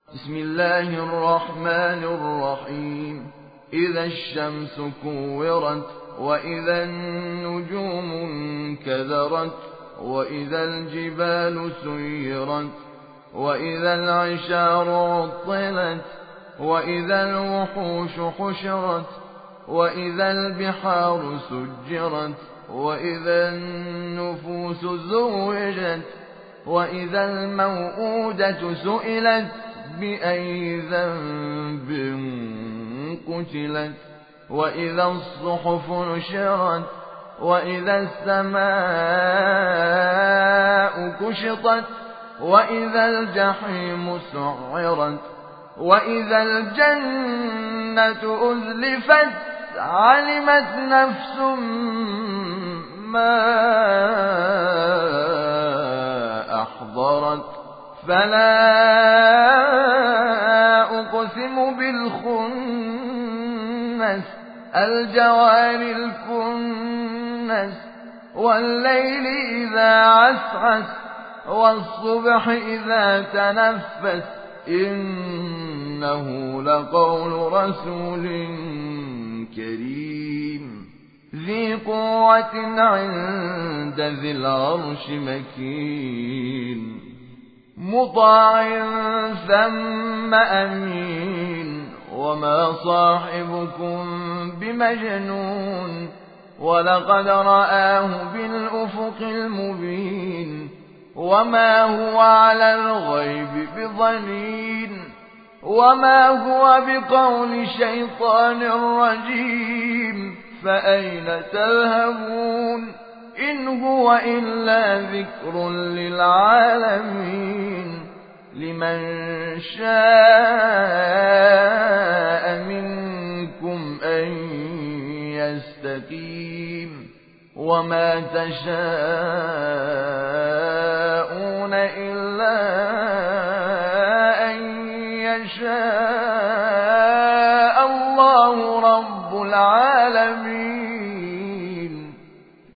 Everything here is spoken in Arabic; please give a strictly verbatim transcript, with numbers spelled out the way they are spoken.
بسم الله الرحمن الرحيم. إذا الشمس كورت، وإذا النجوم انكدرت، وإذا الجبال سيرت، وإذا العشار عطلت، وإذا الوحوش حشرت، وإذا البحار سجرت، وإذا النفوس زوجت، وإذا الموءودة سئلت بأي ذنب قتلت، وإذا الصحف نشرت، وإذا السماء كشطت، وإذا الجحيم سعرت، وإذا الجنة أزلفت، علمت نفس ما أحضرت. فلا أقسم بالخنس، الجوار الكنس، والليل إذا عسعس، والصبح إذا تنفس، إنه لقول رسول كريم ذي قوة عند ذي العرش مكين، مطاع ثم أمين. وما صاحبكم بمجنون، ولقد رآه بالأفق المبين. وما هو على الغيب بضنين، وما هو بقول شيطان رجيم. فأين تذهبون؟ إن هو إلا ذكر للعالمين، لمن شاء منكم أن يستقيم. وما تشاءون إلا أن يشاء